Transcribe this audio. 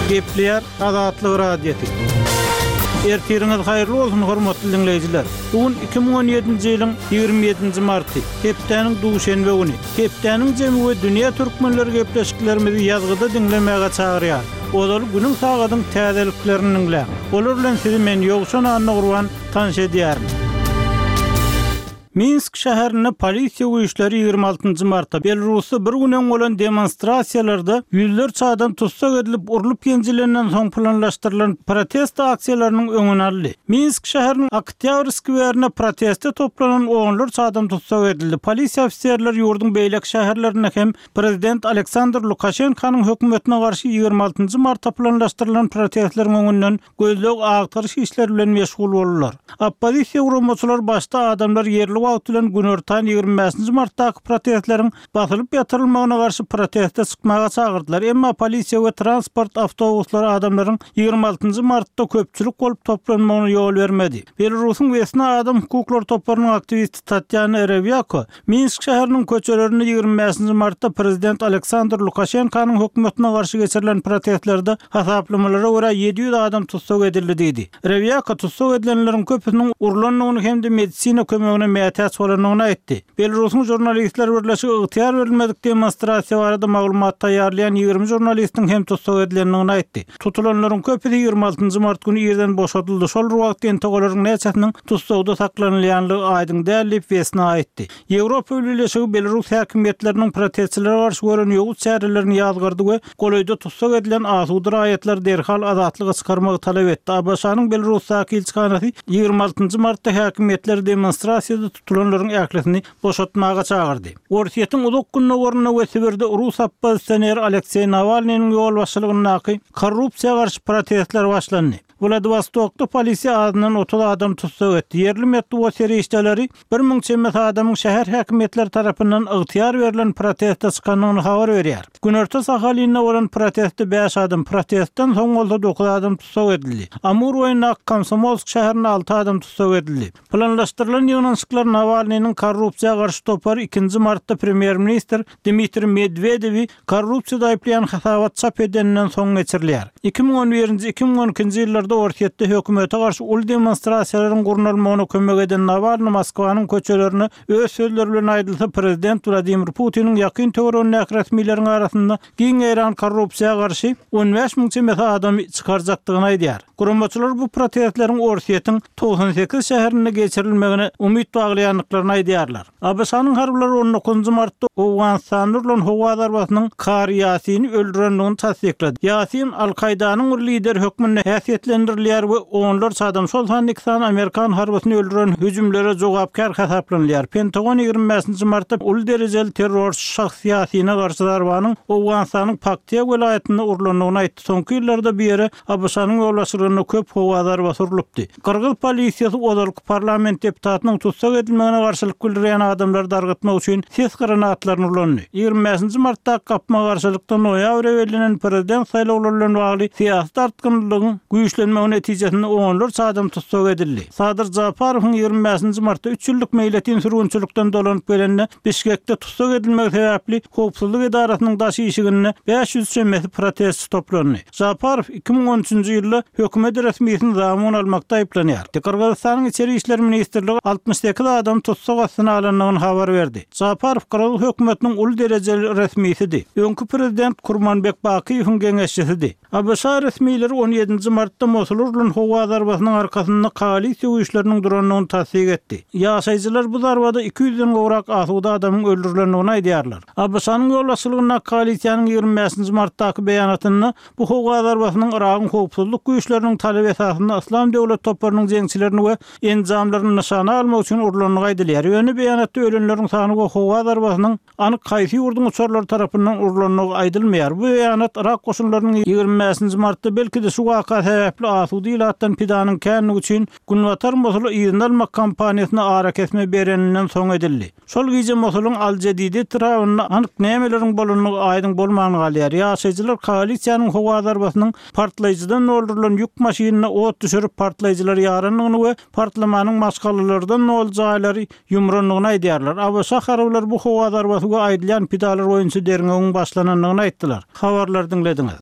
Gepleyer Azatlyk radiosi. Ertiriňiz haýyrly bolsun hormatly dinleýijiler. Bugün 2017-nji ýylyň 27-nji marty. Hepdeniň duşenbe güni. Hepdeniň jemy we dünýä türkmenleri gepleşiklerimizi ýazgyda dinlemäge çagyrýar. Olar günüň sagadyň täzeliklerini dinlä. Olar bilen sizi men ýogşan anna gurban tanış edýärim. Minsk şäherine polisiýa güýçleri 26 martda Belarusda bir günden bolan demonstrasiýalarda ýüzlerçe adam tutsak edilip urulyp genjilenden soň planlaşdyrylan protest aksiýalarynyň öňüni aldy. Minsk şäheriniň Oktyabr skwerine protestde toplanan onlarca adam tutsak edildi. Polisiýa ofisiýerleri ýurdun beýlek şäherlerine hem prezident Aleksandr Lukashenkanyň hökümetine garşy 26 martda planlaşdyrylan protestleriň öňünden gözlük agtyryş işleri bilen meşgul boldular. Oppozisiýa gurulmaçylar başda adamlar yerli wagtylan günörtan 25 martdaky protestleriň basylyp ýatyrylmagyna garşy protestde çykmaga çagyrdylar. Emma polisiýa we transport awtobuslary adamlaryň 26 martda köpçülik bolup toplanmagyna ýol bermedi. Belarusyň Wesna adam hukuklary toplarynyň aktivisti Tatyana Erevyako Minsk şäheriniň köçelerini 25 martda prezident Aleksandr Lukashenkanyň hökümetine garşy geçirilen protestlerde hasaplamalara görä 700 adam tutsak edildi diýdi. Erevyako tutsak edilenleriň köpüsiniň urulanyny hem-de medisina kömegine mätäç bolanyny aýtdy. Belarusyň jurnalistler birleşigi ygtyar berilmedik demonstrasiýa barada maglumat taýýarlayan 20 jurnalistiň hem tutsak edilenini aýtdy. Tutulanlaryň köpüsi 26 mart günü ýerden boşatyldy. Şol wagtda entogalaryň näçesiniň tutsakda saklanylýanlygy aýdyň dälip Wesna aýtdy. Ýewropa Birleşigi Belarus häkimetleriniň protestçilere garşy gören ýoğut çärelerini ýazgyrdy we golaýda tutsak edilen asudy raýatlar derhal azatlyga çykarmagy talap etdi. ABŞ-nyň Belarusdaky elçihanasy 26 martda häkimetler demonstrasiýada tutulanlaryň äklesini boşatmaga çagyrdy. Orsiýetiň uzak gününe goruna we Sibirde Rus oppozisioner Aleksey Navalnyň ýol başçylygynaky korrupsiýaga garşy protestler başlandy. Vladivostokda polisiýa adynyň 30 adam tutsak etdi. Yerli medeniýet serişdeleri 1000 çemmet adamyň şäher häkimetleri tarapyndan ygtyar berilen protestde çykanyny habar berýär. Günörtä sahalyna bolan protestde 5 adam, protestden soň bolsa 9 adam tutsak edildi. Amur we Komsomolsk şäherine 6 adam tutsak edildi. Planlaşdyrylan ýygnaşyklar Navalnyň korrupsiýaga garşy topary 2 martda premier minister Dmitri Medvedewi korrupsiýada aýplayan hasabat çap edenden soň geçirilýär. 2011-2012 ýyllarda orsiýetde hökümete garşy ul demonstrasiýalaryň gurnalmagyna kömek eden Navalny Moskwanyň köçelerini öz sözleri bilen aýdylsa prezident Vladimir Putiniň ýakyn töwerenlik resmiýetleriň arasynda giň eýran korrupsiýaga garşy 15 000 çemmet adam çykarjakdygyny aýdýar. Gurulmaçylar bu protestleriň orsiýetiň 98 şäherine geçirilmegine umyt baglaýanlyklaryny aýdýarlar. ABŞ-nyň harblary 19 martda Awganistanly Howa darbasynyň Kar Yasin'i öldürenligini tasdiklady. Yasin Al-Qaidanyň lider hökmüne häsiýetlendirilýär we onlarca adam şol sanykdan Amerikan harbasyny öldüren hüjümlere jogapkar hasaplanýar. Pentagon 25 martda ul derejeli terror şahsiýatyna garşy darbanyň Awganistanyň Paktiya welaýetinde urulanyny aýtdy. Soňky ýyllarda biri ABŞ-nyň ýolbaşçylygyna köp howa darbasy urulypdy. Kyrgyz polisiýasy odalyk parlament deputatynyň tutsak edilmegine garşylyk bildirýän adamlary dargatmak üçin ses granatlaryny ulandy. 25 martda gapma garşylykda noýabr ewelinen prezident saýlawlary bilen bagly siýasy tartgynlygyň güýçlenmegi netijesinde onlarca adam tutsak edildi. Sadyr Japarowyň 25 martda 3 ýyllyk meýletin sürgünçilikden dolanyp gelende Bişkekde tutsak edilmegi sebäpli howpsuzlyk idarasynyň daşyşygyny 500 çemmet protest toplandy. Japarow 2013-nji ýylda hökümet resmiýetini zamany almakda aýplanýar. Kyrgyzstanyň içeri işler ministrligi 68 adam tutsak astyna alanlygyny habar berdi. Japarow Kyrgyz hökümetiniň ul derejeli resmiýetidi. Öňkü prezident Kurmanbek Bakiýewiň geňeşçisidi. ABŞ resmiýetleri 17 martda Mosul howa darbasynyň arkasynda koalisiýa güýçleriniň duranyny tasdik etdi. Ýaşaýjylar bu darbada 200-den gowrak asuda adamyň öldürilenligini aýdýarlar. ABŞ-nyň ýolbaşçylygyna koalisiýanyň 25 martdaky beýanatyny bu howa darbasynyň Iragyň howpsuzlyk güýçleriniň talap esasynda Islam döwlet toplarynyň jeňçilerini we enjamlaryny nişana almak üçin urulanyny aýdylýar. Ýöne beýanatda ölenleriň sany we howa darbasynyň anyk gaýsy ýurdun uçarlary tarapyndan urulanyny aýdylmaýar. Bu beýanat Irak goşunlarynyň 25 martda belki de şu waka sebäpli asudy ýylatdan pidanyň känligi üçin Günwatar Mosul ýygyny almak kampaniýasyna ara kesme bereninden soň edildi. Şol gize Mosulyň Al-Jadidi trawyna anyk nämeleriň bolanyny aýdyň bolmagyny galýar. Ýaşaýjylar koalisiýanyň howa darbasynyň partlaýjydan öldürilen ýük maşynyna ot düşürip partlaýjylar ýaranlygyny we partlamanyň maşgalalardan boljaýlary ýumranlygyny aýdýarlar. ABŞ harbylar bu howa darbasyna aýdylan pidalar oýunçy derňegiň başlananlygyny aýtdylar. Habarlar dinlediňiz.